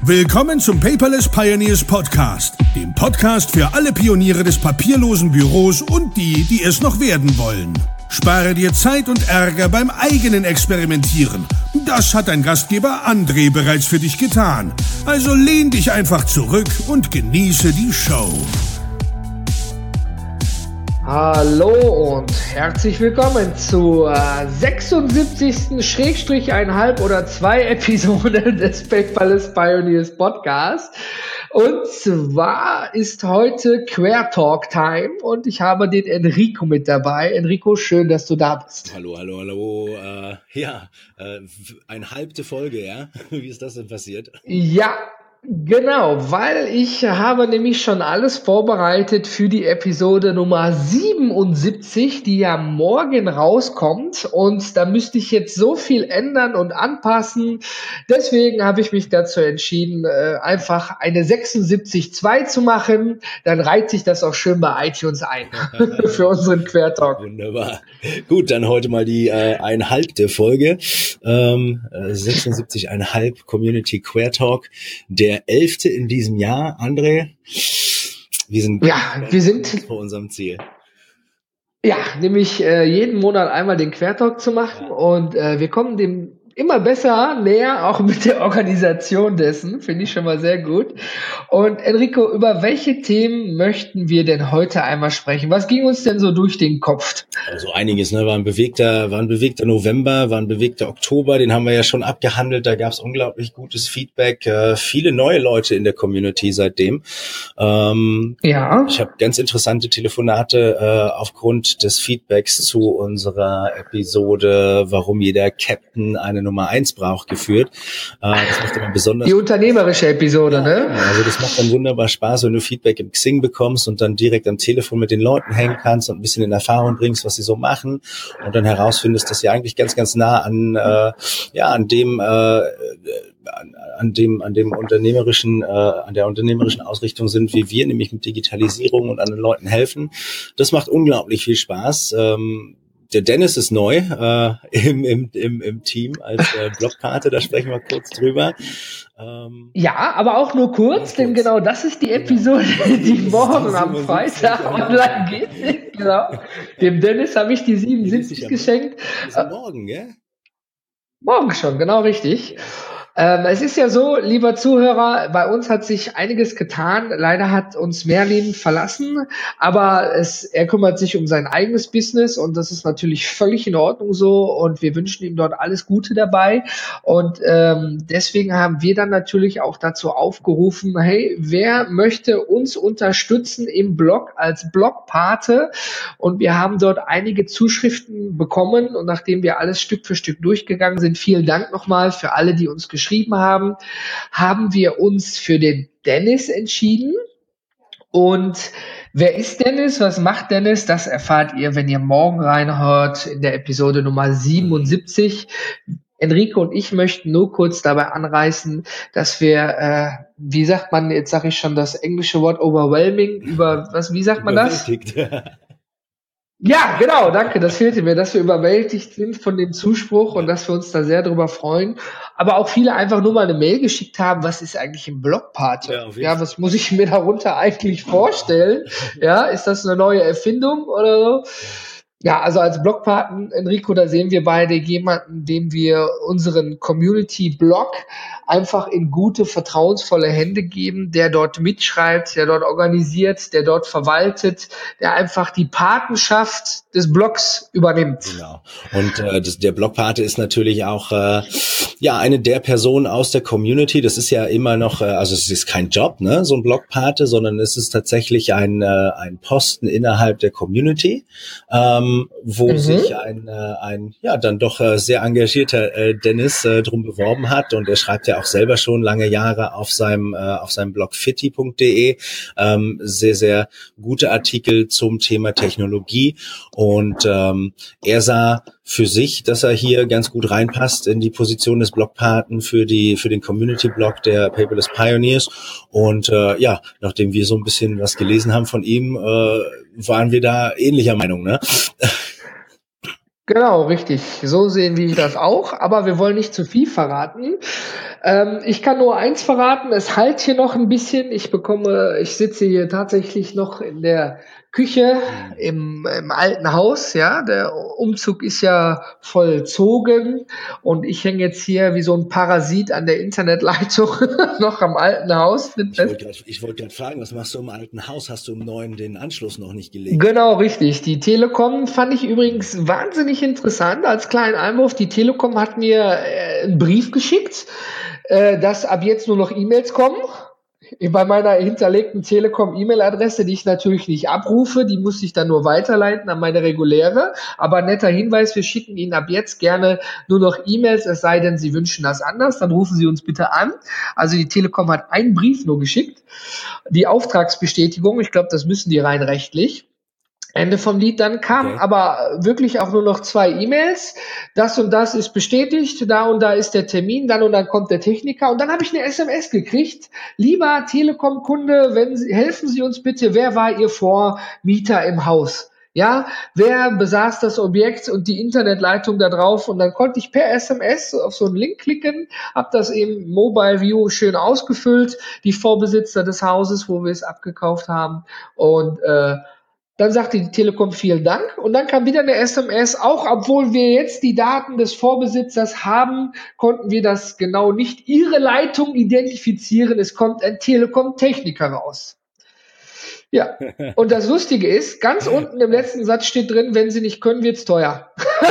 Willkommen zum Paperless Pioneers Podcast, dem Podcast für alle Pioniere des papierlosen Büros und die, die es noch werden wollen. Spare dir Zeit und Ärger beim eigenen Experimentieren. Das hat dein Gastgeber André bereits für dich getan. Also lehn dich einfach zurück und genieße die Show. Hallo und herzlich willkommen zur 76./1,5 oder 2 Episode des Paperless Pioneers Podcast. Und zwar ist heute Quertalk Time und ich habe den Enrico mit dabei. Enrico, schön, dass du da bist. Hallo. Eine halbe Folge, ja? Wie ist das denn passiert? Ja. Genau, weil ich habe nämlich schon alles vorbereitet für die Episode Nummer 77, die ja morgen rauskommt, und da müsste ich jetzt so viel ändern und anpassen. Deswegen habe ich mich dazu entschieden, einfach eine 76.2 zu machen. Dann reiht sich das auch schön bei iTunes ein für unseren Quertalk. Wunderbar. Gut, dann heute mal die 1,5 Folge. 76,5 Community Quertalk. Der 11. in diesem Jahr, André. Wir sind vor unserem Ziel. Ja, nämlich jeden Monat einmal den Quertalk zu machen, und wir kommen dem immer besser näher, auch mit der Organisation dessen, finde ich schon mal sehr gut. Und Enrico, über welche Themen möchten wir denn heute einmal sprechen? Was ging uns denn so durch den Kopf? Also einiges, ne? War ein bewegter November, war ein bewegter Oktober, den haben wir ja schon abgehandelt, da gab es unglaublich gutes Feedback, viele neue Leute in der Community seitdem. Ja. Ich habe ganz interessante Telefonate aufgrund des Feedbacks zu unserer Episode, warum jeder Captain eine Nummer 1 braucht, geführt. Das macht immer besonders... Die unternehmerische Episode, ne? Also das macht dann wunderbar Spaß, wenn du Feedback im Xing bekommst und dann direkt am Telefon mit den Leuten hängen kannst und ein bisschen in Erfahrung bringst, was sie so machen, und dann herausfindest, dass sie eigentlich ganz, ganz nah an der unternehmerischen Ausrichtung sind, wie wir, nämlich mit Digitalisierung und anderen Leuten helfen. Das macht unglaublich viel Spaß. Der Dennis ist neu im Team als Blockpate, da sprechen wir kurz drüber. Ja, aber auch nur kurz, denn genau das ist die Episode, die morgen am Freitag online geht. Genau. Dem Dennis habe ich die 77 geschenkt. Morgen, gell? Morgen schon, genau richtig. Es ist ja so, lieber Zuhörer, bei uns hat sich einiges getan. Leider hat uns Merlin verlassen, aber er kümmert sich um sein eigenes Business, und das ist natürlich völlig in Ordnung so, und wir wünschen ihm dort alles Gute dabei. Und deswegen haben wir dann natürlich auch dazu aufgerufen, hey, wer möchte uns unterstützen im Blog als Blogpate? Und wir haben dort einige Zuschriften bekommen, und nachdem wir alles Stück für Stück durchgegangen sind, vielen Dank nochmal für alle, die uns geschrieben haben wir uns für den Dennis entschieden. Und wer ist Dennis? Was macht Dennis? Das erfahrt ihr, wenn ihr morgen reinhört in der Episode Nummer 77. Enrico und ich möchten nur kurz dabei anreißen, dass wir, wie sagt man, jetzt sage ich schon das englische Wort overwhelming, wie sagt man das? Ja, genau, danke, das fehlte mir, dass wir überwältigt sind von dem Zuspruch und dass wir uns da sehr drüber freuen. Aber auch viele einfach nur mal eine Mail geschickt haben, was ist eigentlich ein Blogpate? Ja, was muss ich mir darunter eigentlich vorstellen? Ja, ist das eine neue Erfindung oder so? Ja, also als Blogpaten, Enrico, da sehen wir beide jemanden, dem wir unseren Community-Blog einfach in gute, vertrauensvolle Hände geben, der dort mitschreibt, der dort organisiert, der dort verwaltet, der einfach die Patenschaft des Blogs übernimmt. Genau. Und der Blogpate ist natürlich auch eine der Personen aus der Community. Das ist ja immer noch, also es ist kein Job, ne, so ein Blogpate, sondern es ist tatsächlich ein Posten innerhalb der Community, wo sich ein dann doch sehr engagierter Dennis drum beworben hat, und er schreibt ja auch selber schon lange Jahre auf seinem Blog fitti.de sehr, sehr gute Artikel zum Thema Technologie, und er sah für sich, dass er hier ganz gut reinpasst in die Position des Blogpaten für den Community-Blog der Paperless Pioneers, und nachdem wir so ein bisschen was gelesen haben von ihm, waren wir da ähnlicher Meinung, ne? Genau, richtig. So sehen wir das auch, aber wir wollen nicht zu viel verraten. Ich kann nur eins verraten, es halt hier noch ein bisschen. Ich sitze hier tatsächlich noch in der Küche im alten Haus, ja. Der Umzug ist ja vollzogen und ich hänge jetzt hier wie so ein Parasit an der Internetleitung noch am alten Haus. Ich wollte gerade fragen, was machst du im alten Haus? Hast du im neuen den Anschluss noch nicht gelegt? Genau, richtig. Die Telekom fand ich übrigens wahnsinnig interessant. Als kleinen Einwurf, die Telekom hat mir einen Brief geschickt, dass ab jetzt nur noch E-Mails kommen. Bei meiner hinterlegten Telekom-E-Mail-Adresse, die ich natürlich nicht abrufe, die muss ich dann nur weiterleiten an meine reguläre. Aber netter Hinweis, wir schicken Ihnen ab jetzt gerne nur noch E-Mails, es sei denn, Sie wünschen das anders, dann rufen Sie uns bitte an. Also die Telekom hat einen Brief nur geschickt. Die Auftragsbestätigung, ich glaube, das müssen die rein rechtlich. Ende vom Lied, dann kamen aber wirklich auch nur noch 2 E-Mails. Das und das ist bestätigt, da und da ist der Termin, dann und dann kommt der Techniker. Und dann habe ich eine SMS gekriegt. Lieber Telekom-Kunde, helfen Sie uns bitte, wer war Ihr Vormieter im Haus? Ja, wer besaß das Objekt und die Internetleitung da drauf? Und dann konnte ich per SMS auf so einen Link klicken, habe das im Mobile View schön ausgefüllt, die Vorbesitzer des Hauses, wo wir es abgekauft haben. Und dann sagte die Telekom vielen Dank und dann kam wieder eine SMS, auch obwohl wir jetzt die Daten des Vorbesitzers haben, konnten wir das genau nicht Ihre Leitung identifizieren, es kommt ein Telekom-Techniker raus. Ja, und das Lustige ist, ganz unten im letzten Satz steht drin, wenn Sie nicht können, wird's teuer.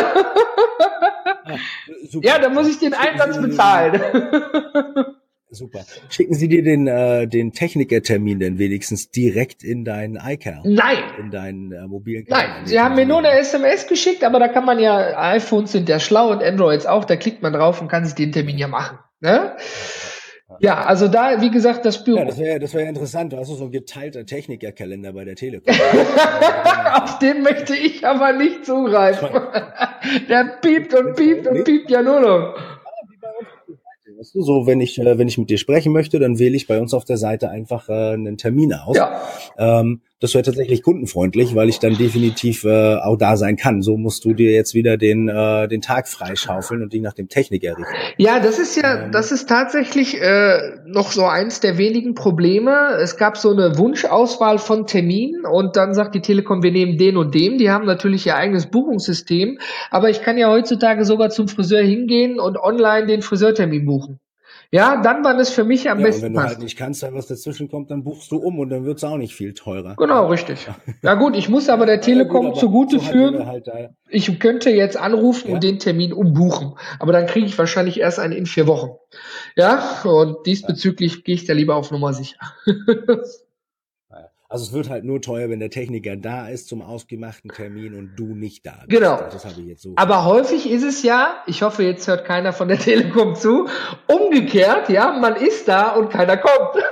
Ja, dann muss ich den Einsatz bezahlen. Super. Schicken Sie dir den Technikertermin denn wenigstens direkt in deinen iCal? Nein. In deinen mobilen Nein, Sie haben mir nur eine SMS geschickt, aber da kann man ja, iPhones sind ja schlau und Androids auch, da klickt man drauf und kann sich den Termin ja machen. Ne? Ja, also da, wie gesagt, das Büro. Ja, das wäre interessant. Du hast so ein geteilter Technikerkalender bei der Telekom. Auf den möchte ich aber nicht zugreifen. Der piept und piept und piept ja nur noch. Weißt du, so, wenn ich mit dir sprechen möchte, dann wähle ich bei uns auf der Seite einfach einen Termin aus. Ja. Das wäre tatsächlich kundenfreundlich, weil ich dann definitiv auch da sein kann. So musst du dir jetzt wieder den Tag freischaufeln und dich nach dem Techniker richten. Ja, das ist tatsächlich noch so eins der wenigen Probleme. Es gab so eine Wunschauswahl von Terminen und dann sagt die Telekom, wir nehmen den und den. Die haben natürlich ihr eigenes Buchungssystem, aber ich kann ja heutzutage sogar zum Friseur hingehen und online den Friseurtermin buchen. Ja, dann war das für mich am besten. Und wenn du halt nicht kannst, weil was dazwischen kommt, dann buchst du um und dann wird's auch nicht viel teurer. Genau, richtig. Ja gut, ich muss aber der Telekom zugute führen, ich könnte jetzt anrufen und den Termin umbuchen, aber dann kriege ich wahrscheinlich erst einen in 4 Wochen. Ja, und diesbezüglich gehe ich da lieber auf Nummer sicher. Also es wird halt nur teuer, wenn der Techniker da ist zum ausgemachten Termin und du nicht da bist. Genau. Das habe ich jetzt so. Aber häufig ist es ja, ich hoffe, jetzt hört keiner von der Telekom zu, umgekehrt, ja, man ist da und keiner kommt.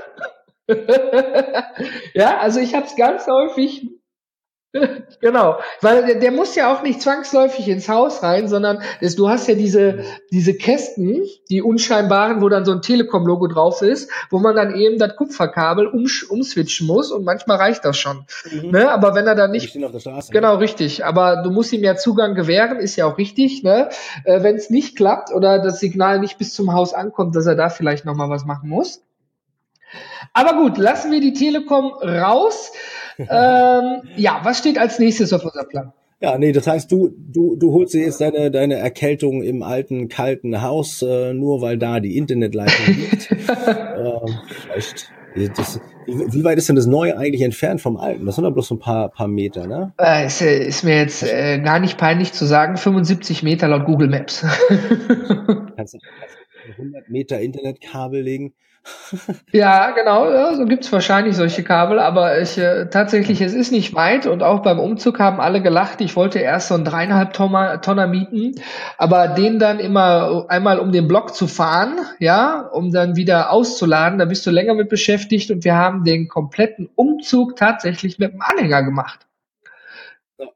Ja, also ich habe es ganz häufig. Genau, weil der muss ja auch nicht zwangsläufig ins Haus rein, sondern du hast ja diese Kästen, die unscheinbaren, wo dann so ein Telekom-Logo drauf ist, wo man dann eben das Kupferkabel umswitchen muss und manchmal reicht das schon. Ne? Aber wenn er dann nicht, auf der Straße, genau, richtig, aber du musst ihm ja Zugang gewähren, ist ja auch richtig, ne? Wenn es nicht klappt oder das Signal nicht bis zum Haus ankommt, dass er da vielleicht nochmal was machen muss. Aber gut, lassen wir die Telekom raus. Ja, was steht als nächstes auf unserem Plan? Ja, nee, das heißt, du holst dir jetzt deine Erkältung im alten, kalten Haus, nur weil da die Internetleitung liegt. Vielleicht. Wie weit ist denn das Neue eigentlich entfernt vom Alten? Das sind doch bloß so ein paar Meter, ne? Ist mir jetzt gar nicht peinlich zu sagen, 75 Meter laut Google Maps. Kannst du 100 Meter Internetkabel legen? Ja, genau, ja, so gibt's wahrscheinlich solche Kabel, aber tatsächlich, es ist nicht weit und auch beim Umzug haben alle gelacht. Ich wollte erst so einen 3,5 Tonner mieten, aber den dann immer einmal um den Block zu fahren, ja, um dann wieder auszuladen, da bist du länger mit beschäftigt und wir haben den kompletten Umzug tatsächlich mit dem Anhänger gemacht.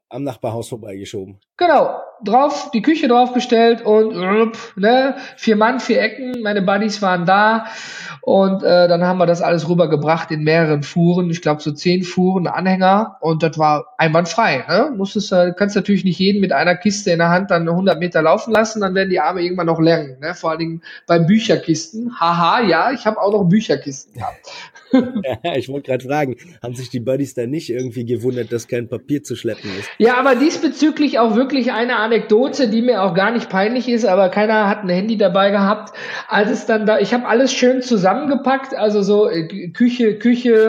am Nachbarhaus vorbeigeschoben. Genau, die Küche draufgestellt und 4 Mann, 4 Ecken, meine Buddies waren da und dann haben wir das alles rübergebracht in mehreren Fuhren, ich glaube so 10 Fuhren, Anhänger und das war einwandfrei. Ne? Kannst natürlich nicht jeden mit einer Kiste in der Hand dann 100 Meter laufen lassen, dann werden die Arme irgendwann noch lernen. Ne? Vor allen Dingen bei Bücherkisten. Haha, ja, ich habe auch noch Bücherkisten gehabt. Ja, ich wollte gerade fragen, haben sich die Buddies da nicht irgendwie gewundert, dass kein Papier zu schleppen ist? Ja, aber diesbezüglich auch wirklich eine Anekdote, die mir auch gar nicht peinlich ist, aber keiner hat ein Handy dabei gehabt. Als es dann ich habe alles schön zusammengepackt, also so Küche,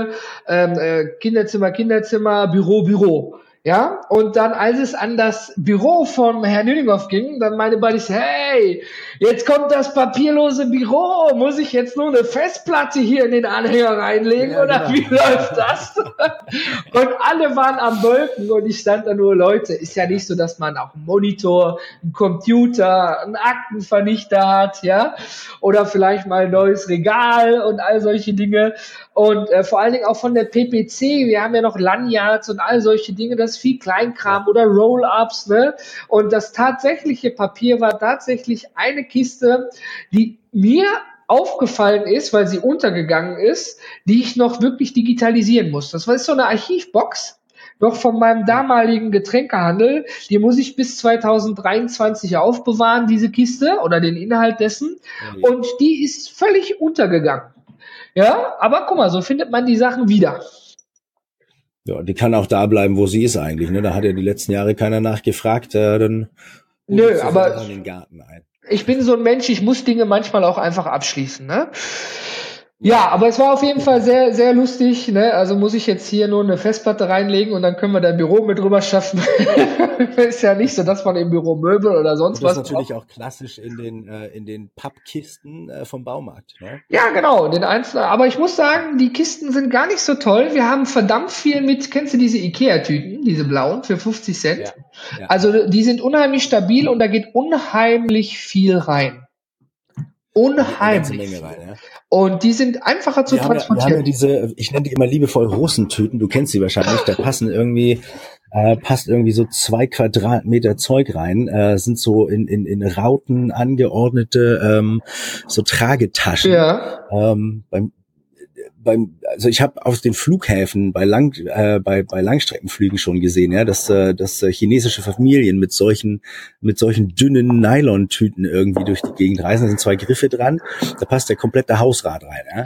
Kinderzimmer, Büro. Ja, und dann, als es an das Büro von Herrn Nüninghoff ging, dann meine Buddies, hey, jetzt kommt das papierlose Büro, muss ich jetzt nur eine Festplatte hier in den Anhänger reinlegen, ja, oder genau. Wie läuft das? Und alle waren am Wolken und ich stand da nur, Leute, ist ja nicht so, dass man auch einen Monitor, einen Computer, einen Aktenvernichter hat, ja, oder vielleicht mal ein neues Regal und all solche Dinge. Und vor allen Dingen auch von der PPC, wir haben ja noch Lanyards und all solche Dinge, das ist viel Kleinkram oder Roll-Ups, ne? Und das tatsächliche Papier war tatsächlich eine Kiste, die mir aufgefallen ist, weil sie untergegangen ist, die ich noch wirklich digitalisieren muss. Das war so eine Archivbox, noch von meinem damaligen Getränkehandel, die muss ich bis 2023 aufbewahren, diese Kiste oder den Inhalt dessen. Und die ist völlig untergegangen. Ja, aber guck mal, so findet man die Sachen wieder. Ja, die kann auch da bleiben, wo sie ist eigentlich. Ne? Da hat ja die letzten Jahre keiner nachgefragt. Dann nö, aber in den Garten ein. Ich bin so ein Mensch, ich muss Dinge manchmal auch einfach abschließen. Ne? Ja, aber es war auf jeden Fall sehr, sehr lustig. Ne? Also muss ich jetzt hier nur eine Festplatte reinlegen und dann können wir dein Büro mit rüber schaffen. Ist ja nicht so, dass man im Büro Möbel oder sonst was. Das ist natürlich auch klassisch in den Pappkisten vom Baumarkt. Ne? Ja, genau, den einzelnen. Aber ich muss sagen, die Kisten sind gar nicht so toll. Wir haben verdammt viel kennst du diese Ikea-Tüten, diese blauen für 50 Cent? Ja, ja. Also die sind unheimlich stabil und da geht unheimlich viel rein. Unheimlich. Menge rein, ja. Und die sind einfacher zu transportieren. Wir haben ja diese, ich nenne die immer liebevoll Russentüten, du kennst sie wahrscheinlich, da passt irgendwie so 2 Quadratmeter Zeug rein, sind so in Rauten angeordnete so Tragetaschen. Ja. Also ich habe auf den Flughäfen bei Langstreckenflügen schon gesehen, ja, dass chinesische Familien mit solchen dünnen Nylontüten irgendwie durch die Gegend reisen. Da sind 2 Griffe dran, da passt der komplette Hausrat rein.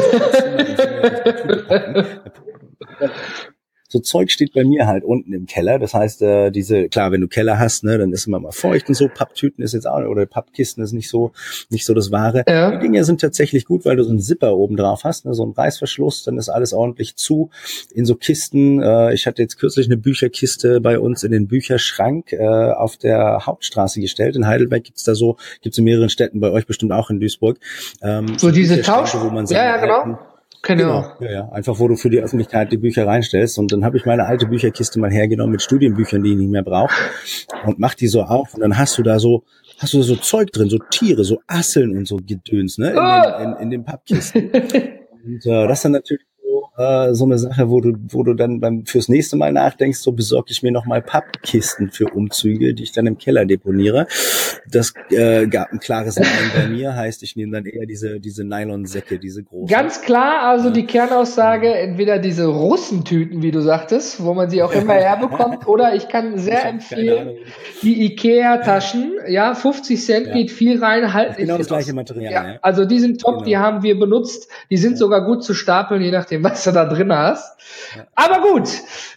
Ja. So Zeug steht bei mir halt unten im Keller. Das heißt, klar, wenn du Keller hast, ne, dann ist immer mal feucht und so. Papptüten ist jetzt auch, oder Pappkisten ist nicht so das Wahre. Ja. Die Dinge sind tatsächlich gut, weil du so einen Zipper oben drauf hast, ne, so einen Reißverschluss, dann ist alles ordentlich zu. In so Kisten, ich hatte jetzt kürzlich eine Bücherkiste bei uns in den Bücherschrank auf der Hauptstraße gestellt. In Heidelberg gibt's in mehreren Städten, bei euch bestimmt auch in Duisburg. So diese Tausch? Wo man ja, genau. Genau. Ja. Einfach, wo du für die Öffentlichkeit die Bücher reinstellst. Und dann habe ich meine alte Bücherkiste mal hergenommen mit Studienbüchern, die ich nicht mehr brauche, und mach die so auf. Und dann hast du da so Zeug drin, so Tiere, so Asseln und so Gedöns, ne, in den Pappkisten. Und das ist dann natürlich so eine Sache, wo du dann fürs nächste Mal nachdenkst, so besorge ich mir nochmal Pappkisten für Umzüge, die ich dann im Keller deponiere. Das gab ein klares Nein bei mir, heißt, ich nehme dann eher diese Nylonsäcke, diese großen. Ganz klar, also die Kernaussage, entweder diese Russentüten, wie du sagtest, wo man sie auch immer herbekommt, oder ich kann sehr empfehlen, die Ikea-Taschen, ja, 50 Cent geht viel rein, halt genau das gleiche Material. Ja. Also die sind top, die haben wir benutzt, die sind sogar gut zu stapeln, je nachdem, was du da drin hast. Ja. Aber gut,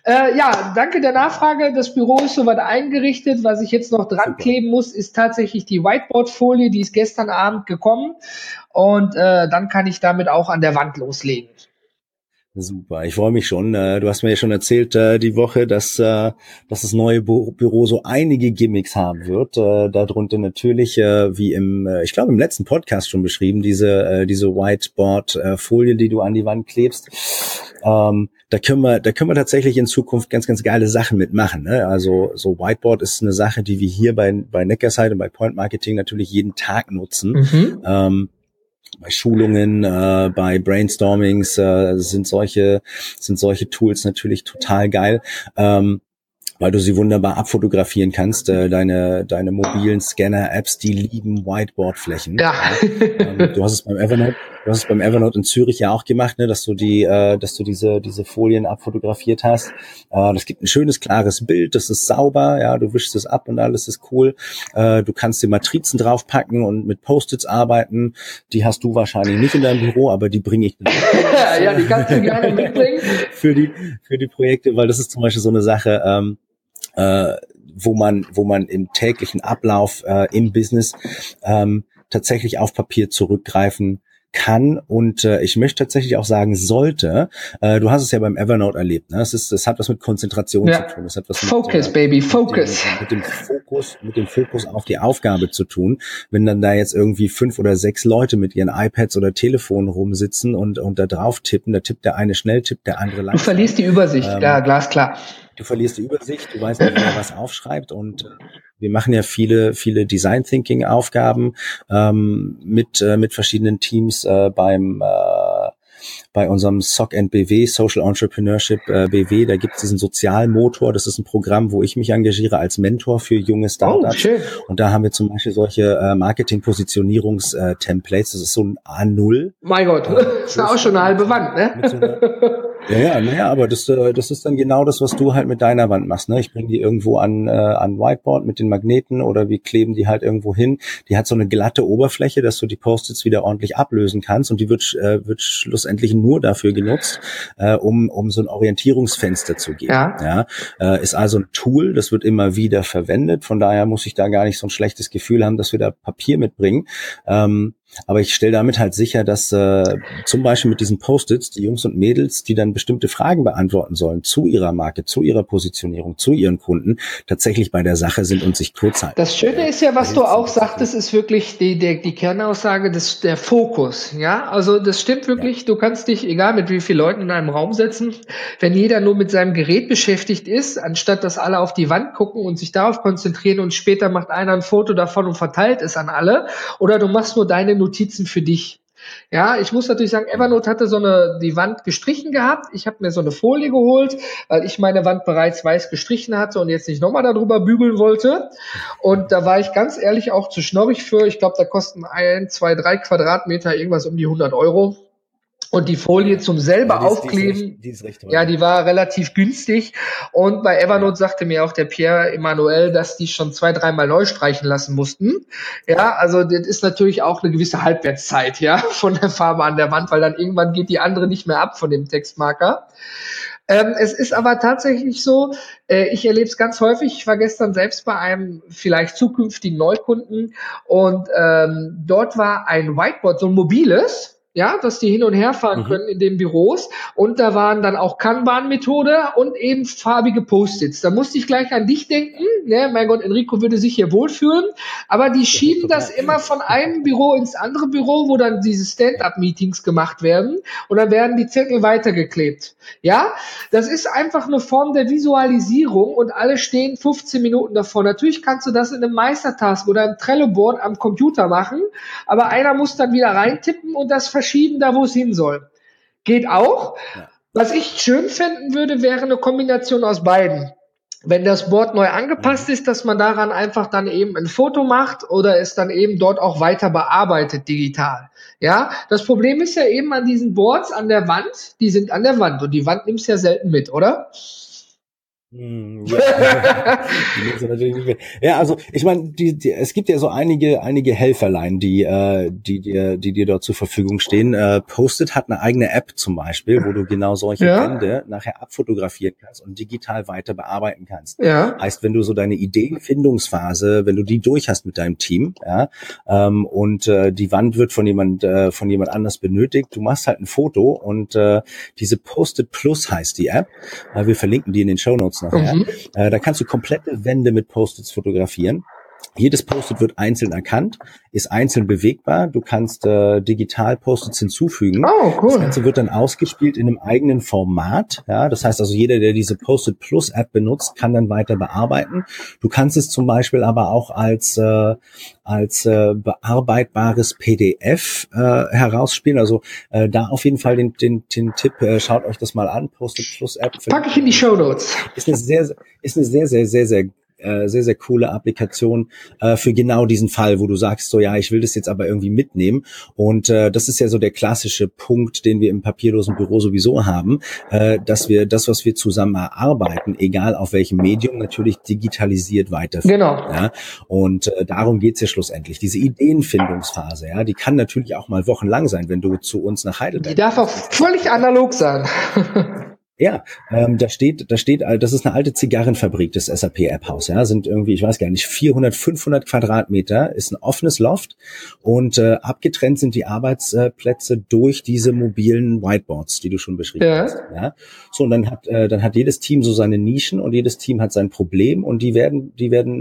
danke der Nachfrage. Das Büro ist soweit eingerichtet. Was ich jetzt noch dran kleben muss, ist tatsächlich die Whiteboard-Folie. Die ist gestern Abend gekommen. Und dann kann ich damit auch an der Wand loslegen. Super, ich freue mich schon. Du hast mir ja schon erzählt die Woche, dass das neue Büro so einige Gimmicks haben wird. Darunter natürlich, wie ich glaube im letzten Podcast schon beschrieben, diese Whiteboard-Folie, die du an die Wand klebst. Da können wir tatsächlich in Zukunft ganz, ganz geile Sachen mitmachen. Ne? Also so Whiteboard ist eine Sache, die wir hier bei Neckarside und bei Point Marketing natürlich jeden Tag nutzen. Mhm. Bei Schulungen, bei Brainstormings sind solche Tools natürlich total geil. weil du sie wunderbar abfotografieren kannst. Deine mobilen Scanner-Apps, die lieben Whiteboard-Flächen. Ja. Du hast es beim Evernote in Zürich ja auch gemacht, ne, dass du diese Folien abfotografiert hast. Das gibt ein schönes, klares Bild, das ist sauber, ja, du wischst es ab und alles ist cool. Du kannst dir Matrizen draufpacken und mit Post-its arbeiten. Die hast du wahrscheinlich nicht in deinem Büro, aber die bringe ich dann. Ja, die kannst du gerne mitbringen. Für die Projekte, weil das ist zum Beispiel so eine Sache, wo man im täglichen Ablauf im Business tatsächlich auf Papier zurückgreifen kann und ich möchte tatsächlich auch sagen sollte. Du hast es ja beim Evernote erlebt, ne? Das hat was mit Konzentration zu tun. Das hat was Focus, Baby, Focus. Mit dem Fokus auf die Aufgabe zu tun. Wenn dann da jetzt irgendwie 5 oder 6 Leute mit ihren iPads oder Telefonen rumsitzen und da drauf tippen, da tippt der eine schnell, tippt der andere langsam. Du verlierst die Übersicht, ja, glasklar. Du verlierst die Übersicht, du weißt nicht, wer was aufschreibt und wir machen ja viele Design Thinking Aufgaben mit verschiedenen Teams bei unserem SOC and BW, Social Entrepreneurship BW, da gibt es diesen Sozialmotor, das ist ein Programm, wo ich mich engagiere als Mentor für junge Startups. Oh, schön. Und da haben wir zum Beispiel solche Marketing-Positionierungs-Templates, das ist so ein A0. Mein Gott, das ist auch schon eine halbe Wand, ne? Ja, aber das ist dann genau das, was du halt mit deiner Wand machst, ne? Ich bringe die irgendwo an Whiteboard mit den Magneten oder wir kleben die halt irgendwo hin. Die hat so eine glatte Oberfläche, dass du die Post-its wieder ordentlich ablösen kannst und die wird schlussendlich nur dafür genutzt, um so ein Orientierungsfenster zu geben. Ja. Ist also ein Tool, das wird immer wieder verwendet. Von daher muss ich da gar nicht so ein schlechtes Gefühl haben, dass wir da Papier mitbringen. Aber ich stelle damit halt sicher, dass zum Beispiel mit diesen Post-its die Jungs und Mädels, die dann bestimmte Fragen beantworten sollen zu ihrer Marke, zu ihrer Positionierung, zu ihren Kunden, tatsächlich bei der Sache sind und sich kurz halten. Das Schöne ist ja, was du auch sagtest, ist wirklich die Kernaussage, der Fokus. Ja, also das stimmt wirklich. Ja. Du kannst dich, egal mit wie vielen Leuten in einem Raum setzen, wenn jeder nur mit seinem Gerät beschäftigt ist, anstatt dass alle auf die Wand gucken und sich darauf konzentrieren und später macht einer ein Foto davon und verteilt es an alle, oder du machst nur deine Notizen für dich. Ja, ich muss natürlich sagen, Evernote hatte die Wand gestrichen gehabt. Ich habe mir so eine Folie geholt, weil ich meine Wand bereits weiß gestrichen hatte und jetzt nicht nochmal darüber bügeln wollte. Und da war ich ganz ehrlich auch zu schnorrig für. Ich glaube, da kosten 1, 2, 3 Quadratmeter irgendwas um die 100 €. Und die Folie zum selber aufkleben, die ist recht teuer. Ja, die war relativ günstig. Und bei Evernote sagte mir auch der Pierre Emanuel, dass die schon 2, 3 Mal neu streichen lassen mussten. Ja, also das ist natürlich auch eine gewisse Halbwertszeit, ja, von der Farbe an der Wand, weil dann irgendwann geht die andere nicht mehr ab von dem Textmarker. Es ist aber tatsächlich so, ich erlebe es ganz häufig. Ich war gestern selbst bei einem vielleicht zukünftigen Neukunden und dort war ein Whiteboard, so ein mobiles, ja, dass die hin und her fahren können in den Büros. Und da waren dann auch Kanban-Methode und eben farbige Post-its. Da musste ich gleich an dich denken. Ne? Mein Gott, Enrico würde sich hier wohlfühlen. Aber die schieben das immer von einem Büro ins andere Büro, wo dann diese Stand-up-Meetings gemacht werden. Und dann werden die Zettel weitergeklebt. Ja, das ist einfach eine Form der Visualisierung und alle stehen 15 Minuten davor. Natürlich kannst du das in einem Meistertask oder einem Trello-Board am Computer machen, aber einer muss dann wieder reintippen und das verschieben da, wo es hin soll. Geht auch. Ja. Was ich schön finden würde, wäre eine Kombination aus beiden. Wenn das Board neu angepasst ist, dass man daran einfach dann eben ein Foto macht oder es dann eben dort auch weiter bearbeitet digital. Ja, das Problem ist ja eben an diesen Boards an der Wand, die sind an der Wand und die Wand nimmst du ja selten mit, oder? Ja. Ja, also ich meine, es gibt ja so einige Helferlein, die dir dort zur Verfügung stehen. Post-it hat eine eigene App zum Beispiel, wo du genau solche Wände nachher abfotografieren kannst und digital weiter bearbeiten kannst. Ja. Heißt, wenn du so deine Ideenfindungsphase, wenn du die durch hast mit deinem Team, ja, und die Wand wird von jemand anders benötigt, du machst halt ein Foto und diese Post-it Plus heißt die App. Wir verlinken die in den Shownotes nachher. Da kannst du komplette Wände mit Post-its fotografieren. Jedes Post-it wird einzeln erkannt, ist einzeln bewegbar. Du kannst digital Post-its hinzufügen. Oh, cool. Das Ganze wird dann ausgespielt in einem eigenen Format. Ja, das heißt also, jeder, der diese Post-it Plus App benutzt, kann dann weiter bearbeiten. Du kannst es zum Beispiel aber auch als bearbeitbares PDF herausspielen. Also da auf jeden Fall den Tipp, schaut euch das mal an. Post-it Plus App. Pack ich in die Shownotes. Ist eine sehr coole Applikation für genau diesen Fall, wo du sagst, so ja, ich will das jetzt aber irgendwie mitnehmen. Und das ist ja so der klassische Punkt, den wir im papierlosen Büro sowieso haben, dass wir das, was wir zusammen erarbeiten, egal auf welchem Medium, natürlich digitalisiert weiterführen. Genau. Ja? Und darum geht's ja schlussendlich. Diese Ideenfindungsphase, ja, die kann natürlich auch mal wochenlang sein, wenn du zu uns nach Heidelberg. Die darf auch völlig analog sein. Ja, da steht, das ist eine alte Zigarrenfabrik, das SAP-App-Haus, ja, sind irgendwie, ich weiß gar nicht, 400, 500 Quadratmeter, ist ein offenes Loft und abgetrennt sind die Arbeitsplätze durch diese mobilen Whiteboards, die du schon beschrieben hast, ja. So, und dann hat jedes Team so seine Nischen und jedes Team hat sein Problem und die werden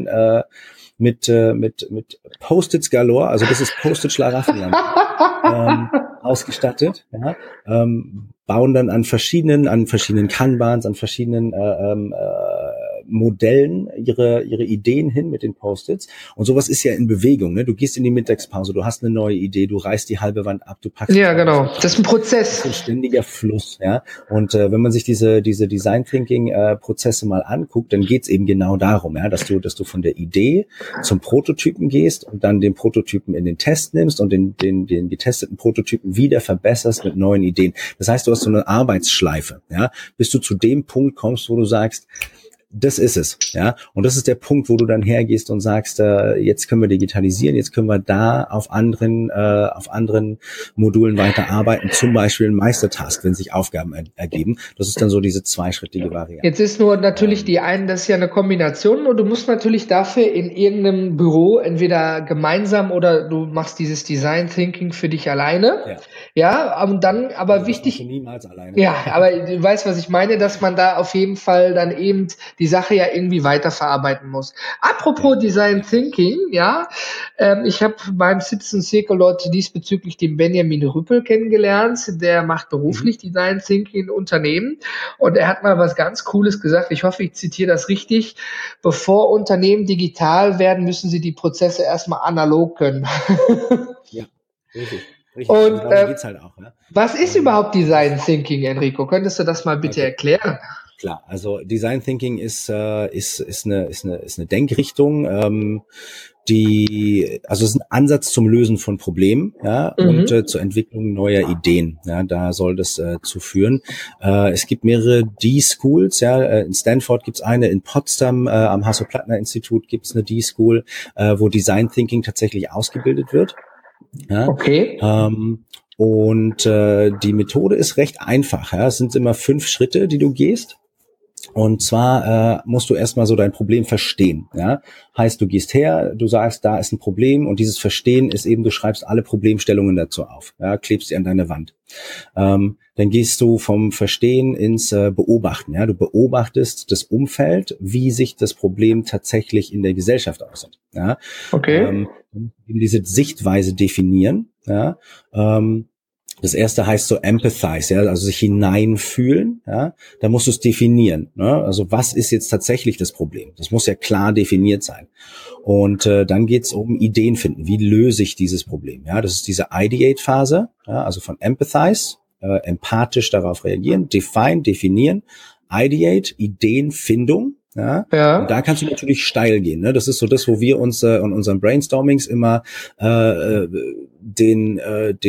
mit Post-its galore, also das ist Post-it-Schlaraffenland, ausgestattet, ja, bauen dann an verschiedenen Kanbans, an verschiedenen Modellen ihre Ideen hin mit den Post-its. Und sowas ist ja in Bewegung, ne? Du gehst in die Mittagspause, du hast eine neue Idee, du reißt die halbe Wand ab, du packst. Ja, genau. Das ist ein Prozess. Das ist ein ständiger Fluss, ja. Und wenn man sich diese Design Thinking Prozesse mal anguckt, dann geht's eben genau darum, ja, dass du von der Idee zum Prototypen gehst und dann den Prototypen in den Test nimmst und den getesteten Prototypen wieder verbesserst mit neuen Ideen. Das heißt, du hast so eine Arbeitsschleife, ja, bis du zu dem Punkt kommst, wo du sagst, das ist es, ja. Und das ist der Punkt, wo du dann hergehst und sagst, jetzt können wir digitalisieren, jetzt können wir da auf anderen Modulen weiterarbeiten, zum Beispiel ein Meistertask, wenn sich Aufgaben ergeben. Das ist dann so diese zweischrittige Variante. Jetzt ist nur natürlich das ist ja eine Kombination und du musst natürlich dafür in irgendeinem Büro entweder gemeinsam oder du machst dieses Design Thinking für dich alleine. Ja, und dann, aber wichtig. Niemals alleine. Ja, aber du weißt, was ich meine, dass man da auf jeden Fall dann eben die Sache ja irgendwie weiterverarbeiten muss. Apropos Design Thinking, ja, ich habe beim Citizen Circle dort diesbezüglich den Benjamin Rüppel kennengelernt, der macht beruflich Design Thinking in Unternehmen und er hat mal was ganz Cooles gesagt, ich hoffe, ich zitiere das richtig, bevor Unternehmen digital werden, müssen sie die Prozesse erstmal analog können. Ja, richtig. Und geht's halt auch, ne? Was ist überhaupt Design Thinking, Enrico? Könntest du das mal bitte erklären? Klar, also Design Thinking ist eine Denkrichtung, also es ist ein Ansatz zum Lösen von Problemen, ja, und zur Entwicklung neuer Ideen. Ja, da soll das zu führen. Es gibt mehrere D-Schools, ja, in Stanford gibt's eine, in Potsdam am Hasso-Plattner-Institut gibt's eine D-School, wo Design Thinking tatsächlich ausgebildet wird. Ja, okay. Und die Methode ist recht einfach. Ja, es sind immer 5 Schritte, die du gehst. Und zwar musst du erstmal so dein Problem verstehen. Ja? Heißt, du gehst her, du sagst, da ist ein Problem und dieses Verstehen ist eben, du schreibst alle Problemstellungen dazu auf, ja? Klebst sie an deine Wand. Dann gehst du vom Verstehen ins Beobachten. Ja? Du beobachtest das Umfeld, wie sich das Problem tatsächlich in der Gesellschaft äußert. Ja? Okay. Diese Sichtweise definieren. Ja? Das erste heißt so empathize, ja, also sich hineinfühlen, ja, da musst du es definieren, ne? Also was ist jetzt tatsächlich das Problem? Das muss ja klar definiert sein. Und dann geht's um Ideen finden. Wie löse ich dieses Problem? Ja, das ist diese Ideate-Phase, ja, also von empathize, empathisch darauf reagieren, definieren, Ideate, Ideenfindung. Ja. Und da kannst du natürlich steil gehen. Ne? Das ist so das, wo wir uns in unseren Brainstormings immer den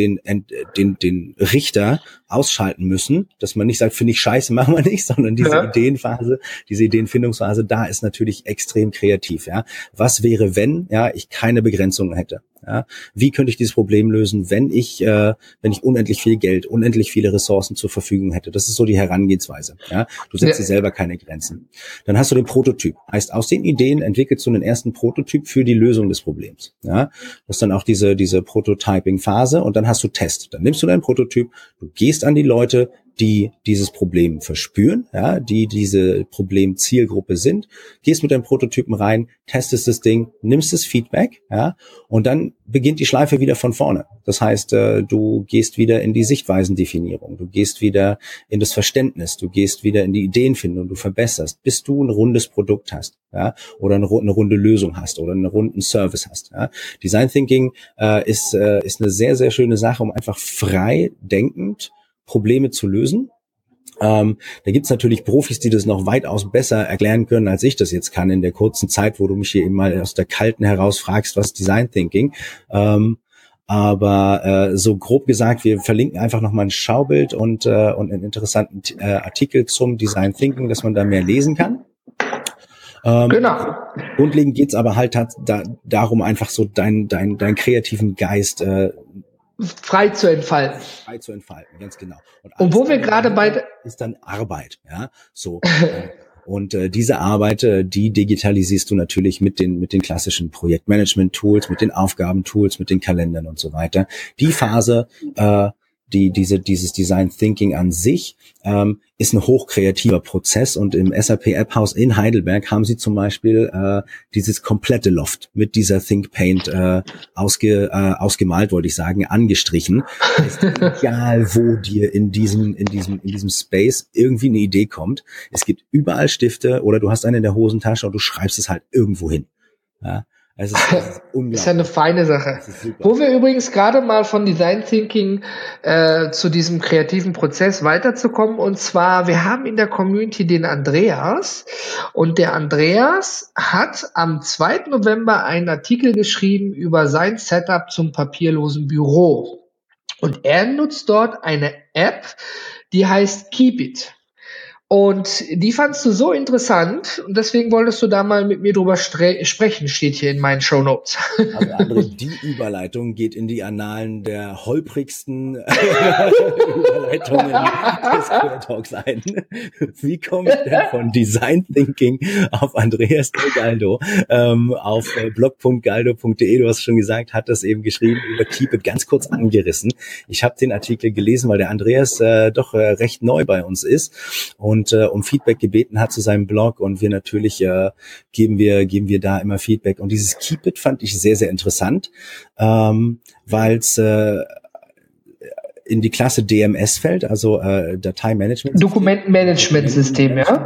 Richter ausschalten müssen, dass man nicht sagt, finde ich scheiße, machen wir nicht, sondern diese Ideenphase, diese Ideenfindungsphase, da ist natürlich extrem kreativ. Ja, was wäre, wenn ich keine Begrenzungen hätte? Ja, wie könnte ich dieses Problem lösen, wenn ich unendlich viel Geld, unendlich viele Ressourcen zur Verfügung hätte? Das ist so die Herangehensweise. Ja, du setzt dir selber keine Grenzen. Dann hast du den Prototyp. Heißt, aus den Ideen entwickelst du einen ersten Prototyp für die Lösung des Problems. Ja, das ist dann auch diese Prototyping-Phase und dann hast du Test. Dann nimmst du deinen Prototyp, du gehst an die Leute, die dieses Problem verspüren, ja, die diese Problemzielgruppe sind, gehst mit deinem Prototypen rein, testest das Ding, nimmst das Feedback, ja, und dann beginnt die Schleife wieder von vorne. Das heißt, du gehst wieder in die Sichtweisendefinierung, du gehst wieder in das Verständnis, du gehst wieder in die Ideenfindung, du verbesserst, bis du ein rundes Produkt hast, ja, oder eine runde Lösung hast oder einen runden Service hast. Ja. Design Thinking ist eine sehr, sehr schöne Sache, um einfach frei denkend Probleme zu lösen. Da gibt's natürlich Profis, die das noch weitaus besser erklären können, als ich das jetzt kann in der kurzen Zeit, wo du mich hier eben mal aus der Kalten heraus fragst, was Design Thinking. Aber so grob gesagt, wir verlinken einfach nochmal ein Schaubild und einen interessanten Artikel zum Design Thinking, dass man da mehr lesen kann. Genau. Grundlegend geht's aber halt darum, einfach so deinen kreativen Geist frei zu entfalten. Frei zu entfalten, ganz genau. Und wo wir gerade bei ist dann Arbeit, ja, so. Und diese Arbeit, die digitalisierst du natürlich mit den klassischen Projektmanagement-Tools, mit den Aufgabentools, mit den Kalendern und so weiter. Die Phase, dieses Design Thinking an sich ist ein hochkreativer Prozess, und im SAP App House in Heidelberg haben sie zum Beispiel dieses komplette Loft mit dieser Think Paint ausgemalt, wollte ich sagen, angestrichen. Ist egal, wo dir in diesem Space irgendwie eine Idee kommt. Es gibt überall Stifte oder du hast eine in der Hosentasche und du schreibst es halt irgendwo hin. Ja. Es ist unglaublich. Ist ja eine feine Sache. Wo wir übrigens gerade mal von Design Thinking zu diesem kreativen Prozess weiterzukommen, und zwar, wir haben in der Community den Andreas, und der Andreas hat am 2. November einen Artikel geschrieben über sein Setup zum papierlosen Büro. Und er nutzt dort eine App, die heißt Keepit. Und die fandst du so interessant, und deswegen wolltest du da mal mit mir drüber sprechen, steht hier in meinen Shownotes. Also André, die Überleitung geht in die Annalen der holprigsten Überleitungen des Queer Talks ein. Wie komme ich denn von Design Thinking auf Andreas Galdo auf blog.galdo.de, du hast schon gesagt, hat das eben geschrieben, über Keepit ganz kurz angerissen. Ich habe den Artikel gelesen, weil der Andreas doch recht neu bei uns ist und um Feedback gebeten hat zu seinem Blog, und wir natürlich geben wir da immer Feedback. Und dieses Keepit fand ich sehr, sehr interessant, weil es in die Klasse DMS fällt, also Dateimanagement. Dokumentenmanagementsystem, ja.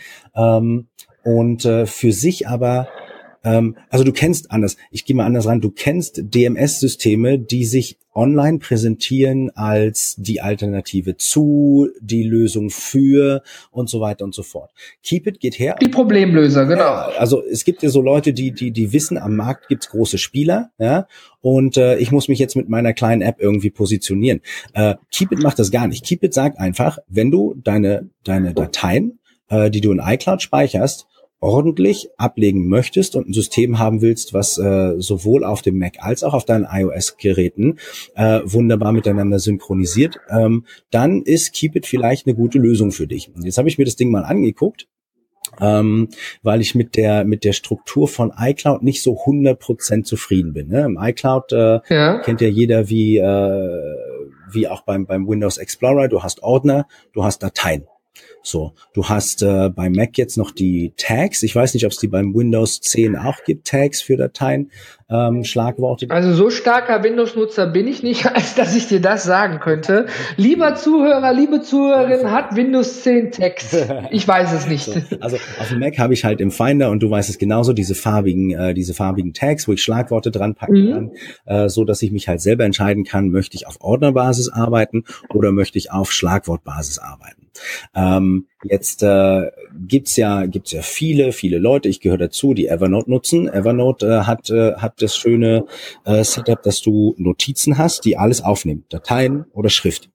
Und für sich aber also du kennst ich gehe mal anders ran, du kennst DMS-Systeme, die sich online präsentieren als die Alternative zu, die Lösung für und so weiter und so fort. Keepit geht her. Die Problemlöser, genau. Also es gibt ja so Leute, die wissen, am Markt gibt's große Spieler, ja, und ich muss mich jetzt mit meiner kleinen App irgendwie positionieren. Keepit macht das gar nicht. Keepit sagt einfach, wenn du deine Dateien, die du in iCloud speicherst, ordentlich ablegen möchtest und ein System haben willst, was sowohl auf dem Mac als auch auf deinen iOS-Geräten wunderbar miteinander synchronisiert, dann ist Keepit vielleicht eine gute Lösung für dich. Und jetzt habe ich mir das Ding mal angeguckt, weil ich mit der Struktur von iCloud nicht so 100% zufrieden bin. Ne? Im iCloud kennt ja jeder, wie auch beim Windows Explorer, du hast Ordner, du hast Dateien. So, du hast beim Mac jetzt noch die Tags. Ich weiß nicht, ob es die beim Windows 10 auch gibt, Tags für Dateien, Schlagworte. Also so starker Windows-Nutzer bin ich nicht, als dass ich dir das sagen könnte. Lieber Zuhörer, liebe Zuhörerin, hat Windows 10 Tags? Ich weiß es nicht. So, also auf dem Mac habe ich halt im Finder, und du weißt es genauso, diese farbigen Tags, wo ich Schlagworte dran packen kann, so dass ich mich halt selber entscheiden kann, möchte ich auf Ordnerbasis arbeiten oder möchte ich auf Schlagwortbasis arbeiten. Jetzt gibt's ja viele Leute, ich gehöre dazu, die Evernote nutzen. Evernote hat das schöne Setup, dass du Notizen hast, die alles aufnehmen, Dateien oder Schrift,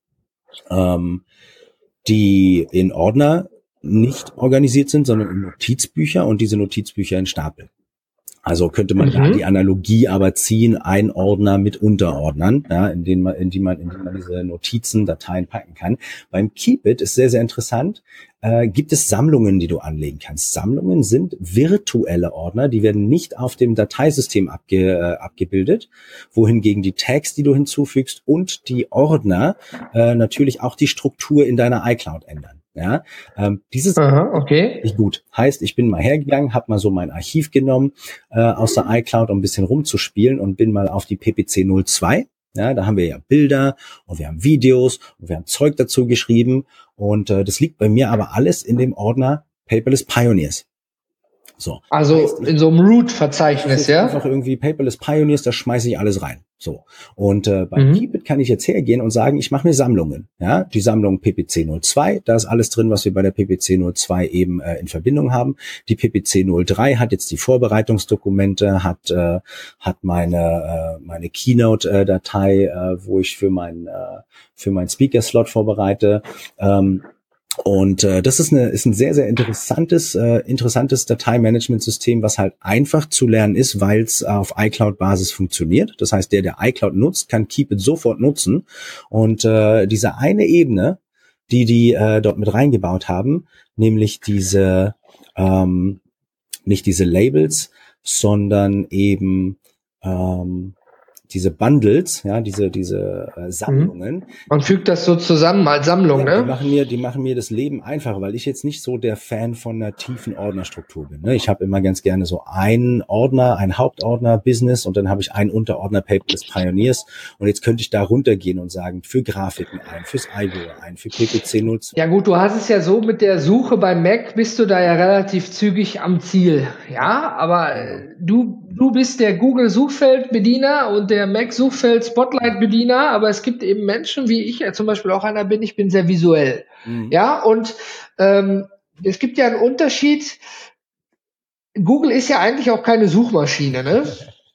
die in Ordner nicht organisiert sind, sondern in Notizbücher, und diese Notizbücher in Stapel. Also könnte man da die Analogie aber ziehen, ein Ordner mit Unterordnern, ja, in die man diese Notizen, Dateien packen kann. Beim Keepit ist sehr, sehr interessant, gibt es Sammlungen, die du anlegen kannst. Sammlungen sind virtuelle Ordner, die werden nicht auf dem Dateisystem abgebildet, wohingegen die Tags, die du hinzufügst und die Ordner natürlich auch die Struktur in deiner iCloud ändern. Ja, dieses nicht gut. Heißt, ich bin mal hergegangen, habe mal so mein Archiv genommen aus der iCloud, um ein bisschen rumzuspielen und bin mal auf die PPC 02. Ja, da haben wir ja Bilder und wir haben Videos und wir haben Zeug dazu geschrieben und das liegt bei mir aber alles in dem Ordner Paperless Pioneers. So. Also heißt, in so einem Root-Verzeichnis, ja? Einfach irgendwie Paperless Pioneers, da schmeiße ich alles rein. So. Und beim Keepit kann ich jetzt hergehen und sagen, ich mache mir Sammlungen. Ja, die Sammlung PPC 02, da ist alles drin, was wir bei der PPC 02 eben in Verbindung haben. Die PPC 03 hat jetzt die Vorbereitungsdokumente, hat meine Keynote-Datei, wo ich für meinen Speaker-Slot vorbereite. Und das ist ein sehr, sehr interessantes Dateimanagementsystem, was halt einfach zu lernen ist, weil es auf iCloud-Basis funktioniert. Das heißt, der iCloud nutzt, kann Keepit sofort nutzen. Und diese eine Ebene, die dort mit reingebaut haben, nämlich diese nicht diese Labels, sondern eben diese Bundles, ja, diese Sammlungen. Man fügt das so zusammen als Sammlung, ja, ne? Die machen mir das Leben einfach, weil ich jetzt nicht so der Fan von einer tiefen Ordnerstruktur bin. Ne? Ich habe immer ganz gerne so einen Ordner, einen Hauptordner Business und dann habe ich einen Unterordner Paperless Pioneers und jetzt könnte ich da runtergehen und sagen, für Grafiken ein, fürs iWare ein, für PPC 02. Ja gut, du hast es ja so mit der Suche beim Mac, bist du da ja relativ zügig am Ziel. Ja, aber du bist der Google-Suchfeld-Bediener und der Mac-Suchfeld-Spotlight-Bediener, aber es gibt eben Menschen, wie ich zum Beispiel auch einer bin, ich bin sehr visuell. Ja, und es gibt ja einen Unterschied. Google ist ja eigentlich auch keine Suchmaschine, ne?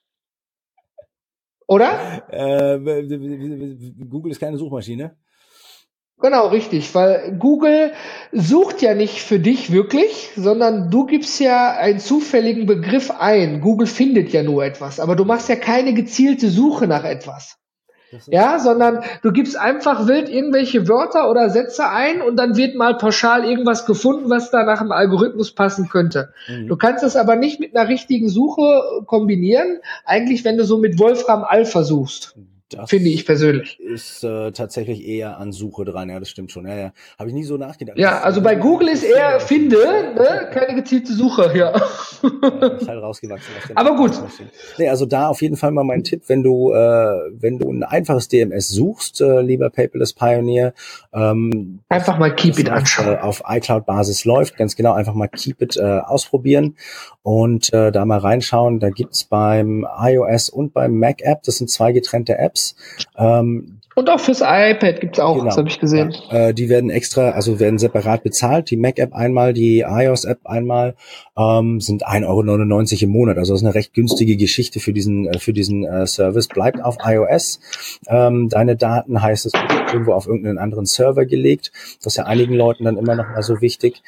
Oder? Google ist keine Suchmaschine. Genau, richtig, weil Google sucht ja nicht für dich wirklich, sondern du gibst ja einen zufälligen Begriff ein. Google findet ja nur etwas, aber du machst ja keine gezielte Suche nach etwas. Ja, sondern du gibst einfach wild irgendwelche Wörter oder Sätze ein und dann wird mal pauschal irgendwas gefunden, was da nach dem Algorithmus passen könnte. Du kannst das aber nicht mit einer richtigen Suche kombinieren, eigentlich wenn du so mit Wolfram Alpha suchst. Das finde ich persönlich. Ist tatsächlich eher an Suche dran, ja, das stimmt schon. Ja. Habe ich nie so nachgedacht. Ja, also bei Google ist eher finde, ne? Keine gezielte Suche, ja. Ist halt rausgewachsen. Aber gut. Nee, also da auf jeden Fall mal mein Tipp, wenn du ein einfaches DMS suchst, lieber Paperless Pioneer, einfach mal Keepit anschauen. Auf iCloud-Basis läuft, ganz genau, einfach mal Keepit ausprobieren und da mal reinschauen. Da gibt's beim iOS und beim Mac App, das sind zwei getrennte Apps. Und auch fürs iPad gibt's auch, das habe ich gesehen. Ja, die werden werden separat bezahlt. Die Mac App einmal, die iOS App einmal, sind 1,99 € im Monat. Also das ist eine recht günstige Geschichte für diesen Service. Bleibt auf iOS. Deine Daten, heißt es, irgendwo auf irgendeinen anderen Server gelegt. Das ist ja einigen Leuten dann immer noch mal so wichtig.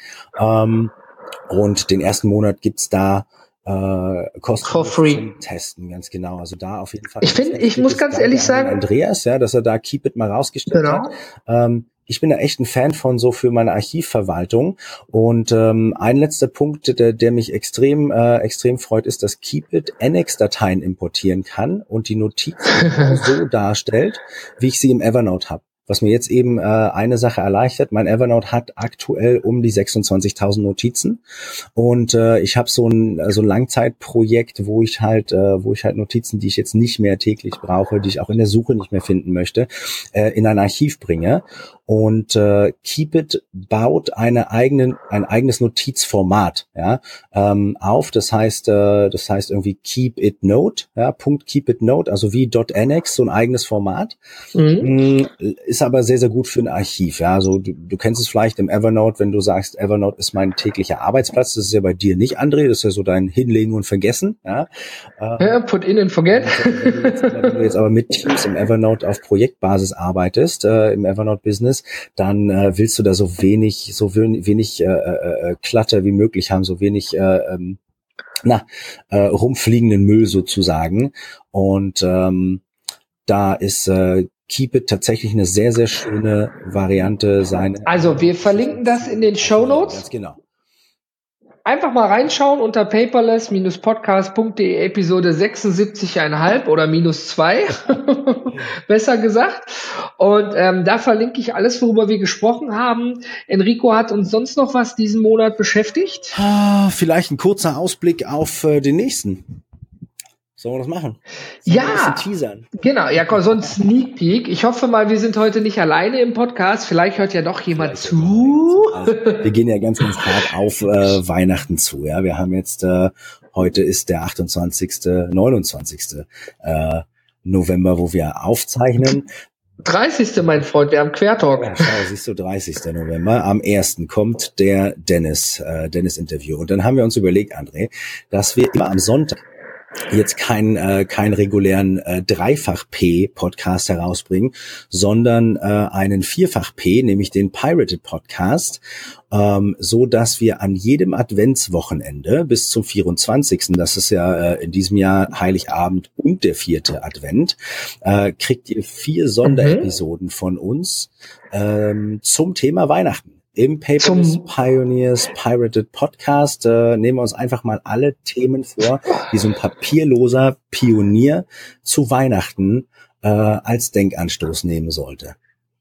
Und den ersten Monat gibt's da kostenlos zum Testen, ganz genau. Also da auf jeden Fall. Ich muss ganz ehrlich sagen, Andreas, ja, dass er da Keepit mal rausgestellt hat. Ich bin da echt ein Fan von so für meine Archivverwaltung. Und ein letzter Punkt, der mich extrem freut, ist, dass Keepit Annex-Dateien importieren kann und die Notizen so darstellt, wie ich sie im Evernote habe. Was mir jetzt eben eine Sache erleichtert, mein Evernote hat aktuell um die 26.000 Notizen und ich habe so ein Langzeitprojekt, wo ich halt Notizen, die ich jetzt nicht mehr täglich brauche, die ich auch in der Suche nicht mehr finden möchte, in ein Archiv bringe. Und Keepit baut ein eigenes Notizformat, ja, auf. Das heißt irgendwie Keepit-Note, ja, .keepit-note, also wie .annex, so ein eigenes Format. Ist aber sehr, sehr gut für ein Archiv, ja. Also du kennst es vielleicht im Evernote, wenn du sagst, Evernote ist mein täglicher Arbeitsplatz. Das ist ja bei dir nicht, André. Das ist ja so dein Hinlegen und Vergessen, ja. Put in and forget. Wenn du jetzt aber mit Teams im Evernote auf Projektbasis arbeitest, im Evernote Business, dann willst du da so wenig Clutter wie möglich haben, so wenig rumfliegenden Müll sozusagen. Und da ist Keep It tatsächlich eine sehr, sehr schöne Variante. Also wir verlinken das in den Shownotes. Ganz genau. Einfach mal reinschauen unter paperless-podcast.de Episode 76,5 oder -2, besser gesagt. Und da verlinke ich alles, worüber wir gesprochen haben. Enrico, hat uns sonst noch was diesen Monat beschäftigt? Vielleicht ein kurzer Ausblick auf den nächsten. Sollen wir das machen? Ja, teasern? Genau. Ja, komm, so ein Sneak Peek. Ich hoffe mal, wir sind heute nicht alleine im Podcast. Vielleicht hört ja doch jemand zu. Also, wir gehen ja ganz, ganz hart auf Weihnachten zu. Ja, wir haben jetzt, heute ist der 29. November, wo wir aufzeichnen. 30. mein Freund, wir haben Quertalk. Ja, schau, siehst du, 30. November. Am 1. kommt der Dennis-Interview. Und dann haben wir uns überlegt, André, dass wir immer am Sonntag jetzt keinen regulären Dreifach-P-Podcast herausbringen, sondern einen Vierfach-P, nämlich den Pirated Podcast, so dass wir an jedem Adventswochenende bis zum 24., das ist ja in diesem Jahr Heiligabend und der 4. Advent, kriegt ihr 4 Sonderepisoden von uns zum Thema Weihnachten. Im Paperless Pioneers Pirated Podcast nehmen wir uns einfach mal alle Themen vor, die so ein papierloser Pionier zu Weihnachten als Denkanstoß nehmen sollte.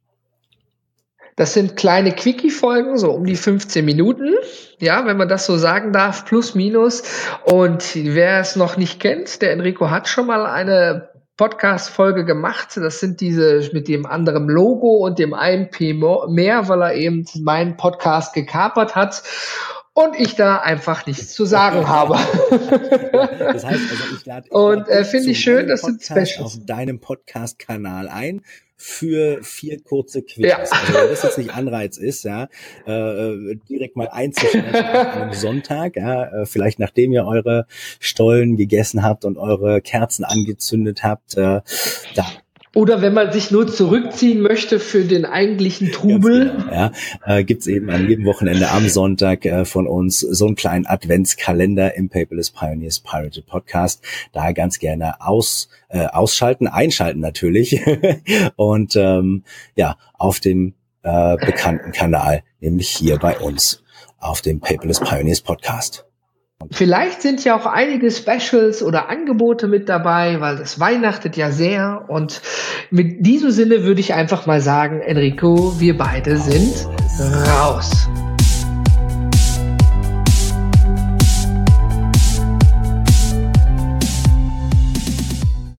Das sind kleine Quickie-Folgen, so um die 15 Minuten, ja, wenn man das so sagen darf, plus minus. Und wer es noch nicht kennt, der Enrico hat schon mal eine Podcast-Folge gemacht. Das sind diese mit dem anderen Logo und dem einen P mehr, weil er eben meinen Podcast gekapert hat und ich da einfach nichts zu sagen habe. Das heißt also, ich lade finde ich schön, das sind Specials auf deinem Podcast-Kanal ein für 4 kurze Quizzes. Ja. Also wenn das jetzt nicht Anreiz ist, ja, direkt mal einzuschalten an einem Sonntag, ja, vielleicht nachdem ihr eure Stollen gegessen habt und eure Kerzen angezündet habt, da. Oder wenn man sich nur zurückziehen möchte für den eigentlichen Trubel. Genau, ja, gibt's eben an jedem Wochenende am Sonntag von uns so einen kleinen Adventskalender im Paperless Pioneers Pirated Podcast. Da ganz gerne ausschalten, einschalten natürlich und auf dem bekannten Kanal, nämlich hier bei uns auf dem Paperless Pioneers Podcast. Vielleicht sind ja auch einige Specials oder Angebote mit dabei, weil das weihnachtet ja sehr. Und mit diesem Sinne würde ich einfach mal sagen, Enrico, wir beide sind raus.